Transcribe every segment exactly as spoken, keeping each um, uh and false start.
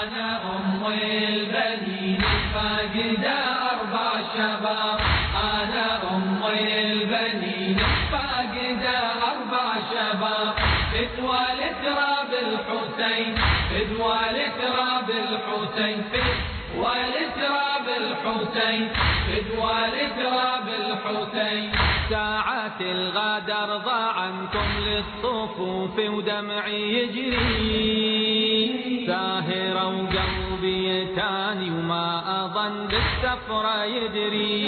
أنا أم البنين فاقدة أربع شباب. أنا أم البنين فاقدة أربع شباب. فدوى لتراب الحسين، فدوى لتراب الحسين، فدوى لتراب الحسين، فدوى لتراب الحسين. ساعات الغدر ضاع عنكم للصفوف ودمعي يجري، ساهرة وقلبي تاني وما أظن بالسفرة يدري.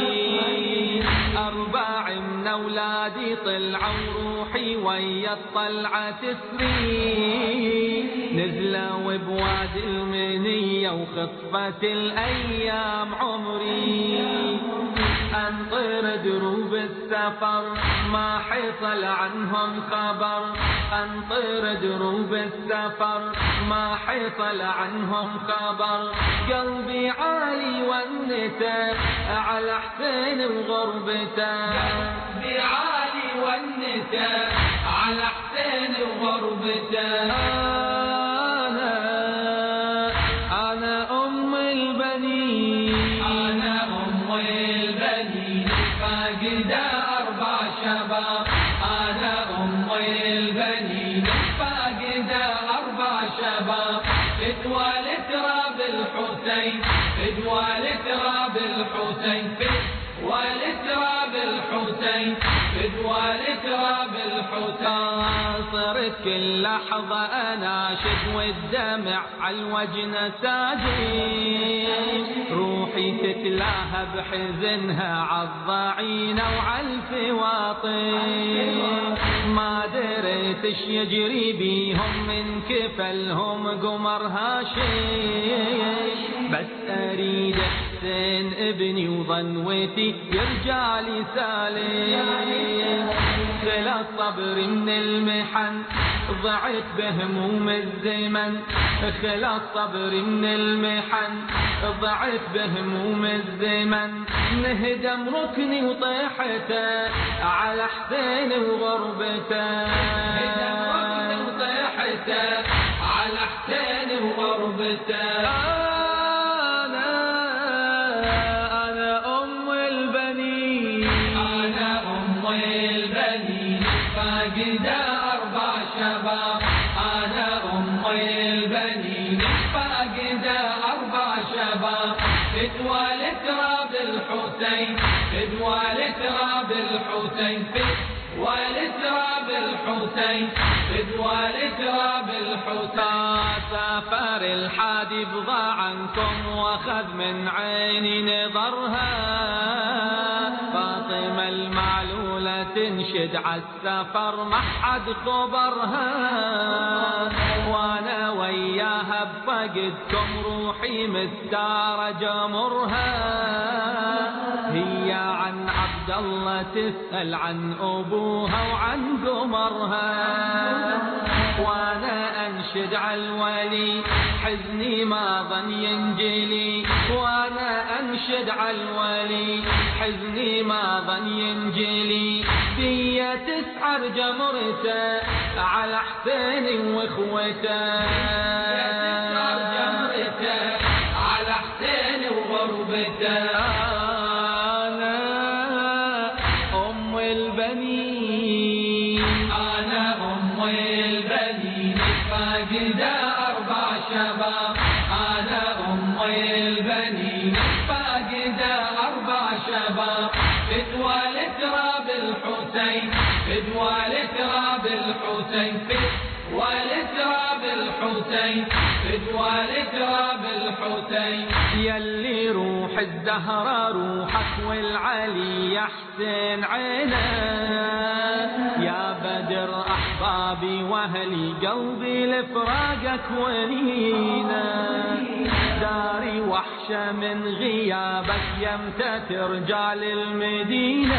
أرباع من أولادي طلعوا روحي ويا الطلعة تسري، نزلوا بوادي المنية وخطفت الأيام عمري. أنطر دروب السفر ما حصل عنهم خبر، أنطر دروب السفر ما حصل عنهم خبر. قلبي عالي ونته على حسين وغربته، قلبي عالي ونته على حسين وغربته. أنا أنا أم البنين، أنا أم البنين فاقدة أربع شباب. أنا أم البنين فاقدة أربع شباب. فدوى لتراب الحسين، فدوى لتراب الحسين، فدوى لتراب الحسين، فدوى لتراب الحسين. صرت كل لحظة أناشد والدمع عالوجن ساجد، روحي تتلاهى بحزنها عالضعينة وعالفواطن. ما دريت اش يجري بيهم من كفلهم قمر هاشم، بس أريد حسين ابني وظنوتي يرجع لي سالم. خلا الصبر من المحن ضعت بهموم الزمن، خلا الصبر من المحن ضعت بهموم الزمن. نهدم ركني وطيحته على حسين وغربته، نهدم ركني وطيحته على حسين وغربته. فاقدة أربع شباب. أنا أم البنين فاقدة أربع شباب. فدوى لتراب الحسين، فدوى لتراب الحسين، فدوى لتراب الحسين، فدوى لتراب الحسين. سافر الحادي بضاع عنكم واخذ من عيني نظرها، فاطمة المعلولة تنشد عالسفر ما حد خبرها. وانا وياها بفقدكم روحي مستارة جمرها، هي عن عبد الله تسأل عن أبوها وعن قمرها. وانا انشد عالولي حزني ما ظن ينجلي، وانا انشد عالولي حزني ما ظن ينجلي. دية تسعر جمرته على حسين واخوته، تسعر جمرته على حسين وغربته. أنا أم البنين، أنا أم البنين فاقدة أربع شباب. أنا أم البنين فاقدة أربع شباب. فدوى لتراب الحسين، فدوى لتراب الحسين، فدوى لتراب الحسين، فدوى لتراب الحسين. يلي روح الزهرة روحك والعلي يحسن عينه، يا بدر أحبابي وأهلي قلبي لفراقك ولينا. داري وحشة من غيابك يمتى ترجع للمدينة،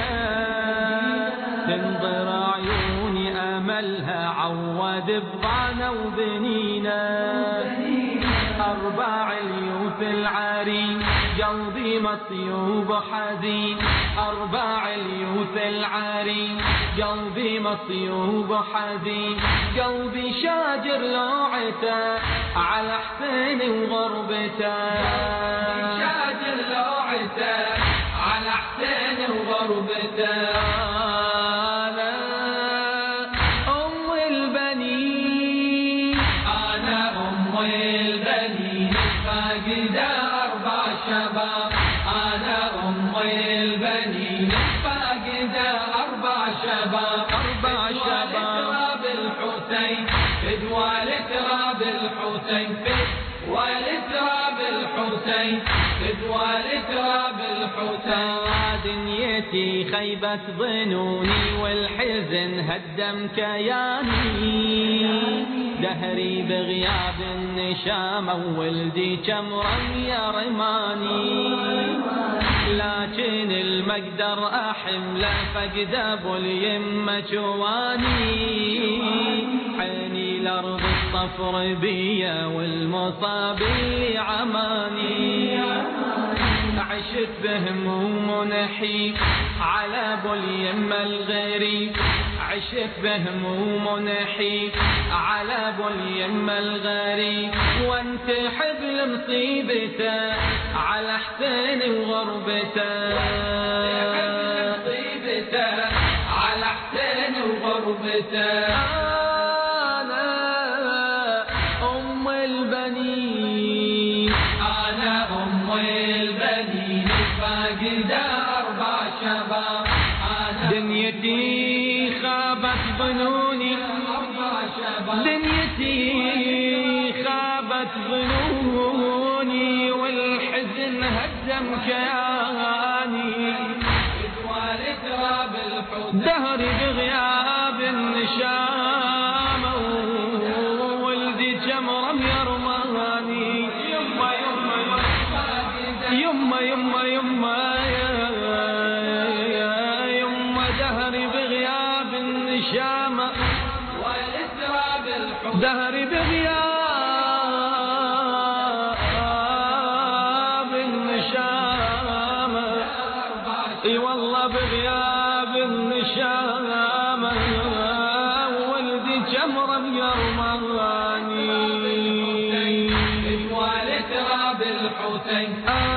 تنظر عيوني أملها عود بضعنا وبنينا. أربع اليوث العري قلبي مصيوب حزين أربع اليوث العرين قلبي مصيوب حزين قلبي شاجر لوعته على حسين وغربته شاجر لوعته على حسين وغربته أنا أم البنين أنا أم البنين فاقدة أربع شباب أنا أم البنين فاقدة أربع شباب أربع شباب تراب الحسين فدوى لتراب الحسين فدوى لتراب الحسين فدوى لتراب الحسين دنيتي خيبت ظنوني والحزن هدم كياني دهري بغياب النشام وولدي كمرا يا رماني لكن المقدر أحمله فقد أبو اليمة جواني عيني الأرض الصفر بيا والمصاب اللي عماني عشت بهموم ونحيب على ابو اليمة الغريب عشت بهموم ونحيب على ابو اليمة الغريب وانت حبل مصيبته على حسين وغربته مصيبته على حسين وغربته أنا أم البنين أنا أم البنين فاقدة أربع شباب دنيتي خابت ظنوني أربع شباب دنيتي خابت ظنوني والحزن هدم كياني فدوى لتراب الحسين دهري بغياب النشام وولدي جمرم يرماني يما يما يما يما يما يما دهري بغياب النشام ولتراب الحسين دهري بغياب النشام اي والله بغياب النشام ولدي جمرم يرماني ولتراب الحسين